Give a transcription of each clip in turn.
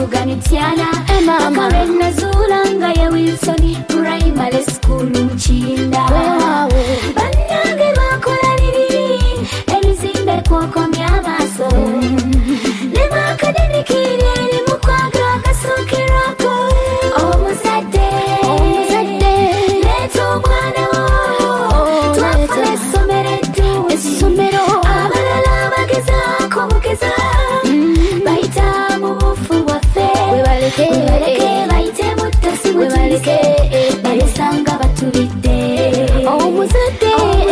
bavuga mityana Makarena Zulanga ya Wilson Primary School Mchinda Banyange bakola liri Emizimbe kwakomya amaso Lema akadedikire ni mukwaga akasokerako Omuzadde Leeta omwana wo Twafuna essomero eddungi Abalala bagezaako bugeza Bayita mu bufu bwaffe Webaleke bayite mutasi butulise Balesanga batulidde Omuzadde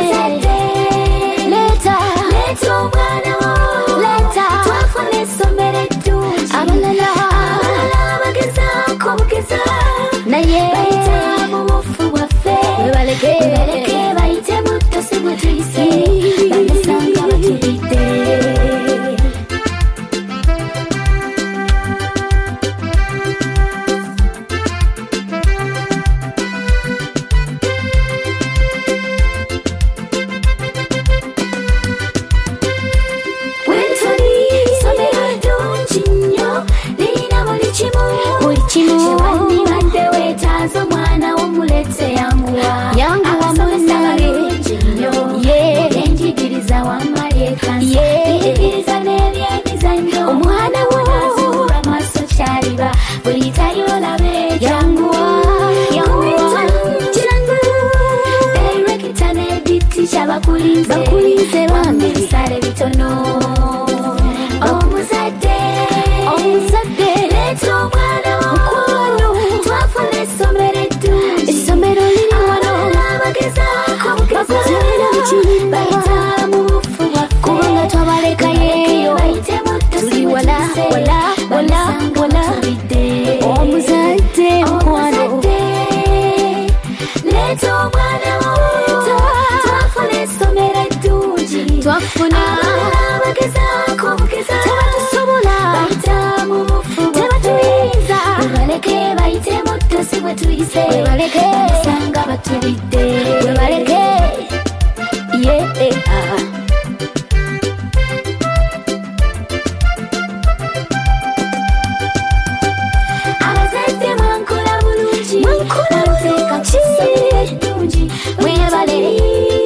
Leeta omwana wo Twafuna essomero eddungi Abalala bagezaako bugeza Bayita mu bufu bwaffe Webaleke bayite mutasi butulise Balesanga batulidde Chewani bande wetazo mwana omuletse yanguwa munage enjigiriza wamalyekansa enjigiriza n'ebyemizannyo omwana wazura maso kyaliba buli tayolabe yanguwa direkita n'editisha bakulize bambi bisale bitono omuzadde leeta omwana Twafuna essomero eddungi essomero liri wano abagezaako bugeza bayita mu bufu bwaffe kubanga twabalekayo bayite tuli wala omuzadde mukwano leeta omwana wo twafuna essomero eddungi twafuna abagezaako bugeza tebatusobola bayita mu bufu tebatuyinza webaleke bayite mutasi bwe tuyise webaleke basanga batulidde webaleke abazadde mwankola bulungi manteeka kisomero eddungi mwebale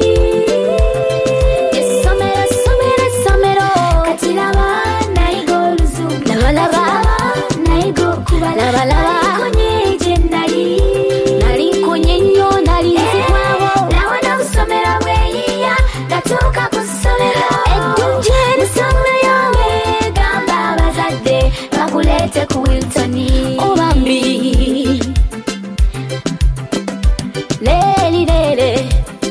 essomero kati laba nayiga oluzungu nayiga okubalaba nalikonye gye nalikonye nnyo nalinzikwawo nawona busomero bweyiya natuuka ku ssomero eddungi ensonga yange gamba abazadde bakuleete ku Wiltoni obambi leeri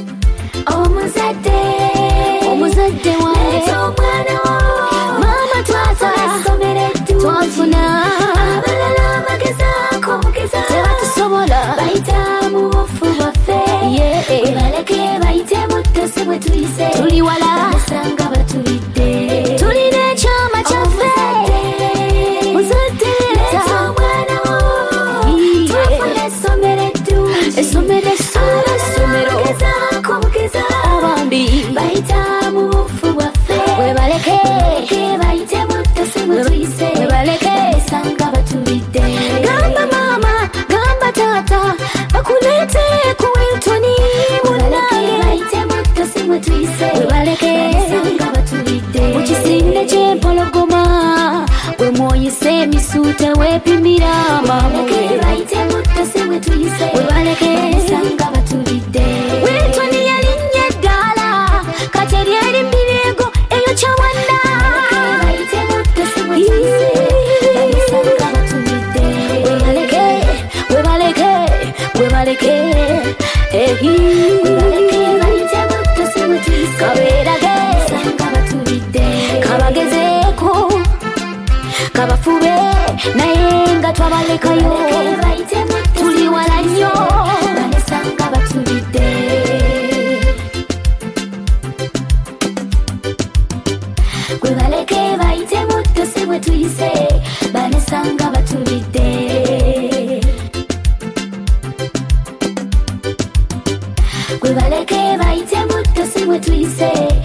omuzadde wange omwana wo maama twafuna essomero eddungi twafuna abalala bagezaako bugeza tebatusobola bayita mu bufu bwaffe webaleke bayite mutasi bwe tuyise tuli wala basanga batulidde tulina ekyama kyaffe muzadde leeta omwana wo twafuna essomero eddungi essomero bagezaako bugeza obambi bayita mu bufu bwaffe webaleke bayite mutasi bwe tuyise webaleke basanga batulidde gamba maama gamba taata bakuleete ku Wiltoni munange bayite mutasi bwe tuyise webaleke basanga batulidde mu kisinde ky'empologoma bwe mwoyise emisuute weepimira webaleke bayite mutasi bwe tuyise webaleke basanga batulidde Wiltoni yalinnya eddaala kati eryeri mbirigo eyo kyawanda bayite mutasi bwe tuyise basanga batulidde webaleke bayite mutasi bwe tuyise kabeerage basanga batulidde kabagezeeko kabafube naye nga twabalekayo tuli wala nnyo basanga batulidde webaleke bayite mutasi bwe tuyise banesanga batulidde webaleke bayite mutasi bwe tuyise